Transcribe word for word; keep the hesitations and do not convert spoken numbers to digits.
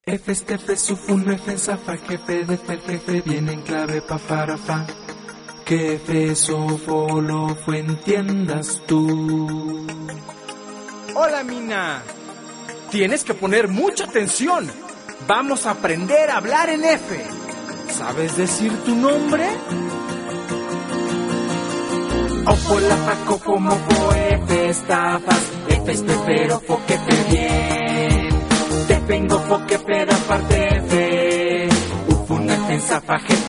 F, F, Sufun, F, Zafa, jefe, de F, jefe, viene en clave pa, para, fa. Que F, Sofo, lo fue, entiendas tú. Hola, Mina. Tienes que poner mucha atención. Vamos a aprender a hablar en F. ¿Sabes decir tu nombre? Ofo, la, fa, cofo, mofo, F, estafas, F, espero, fo, que te bien. Te vengo, fo, que peda, parte F. Ufun, F, Zafa, jefe,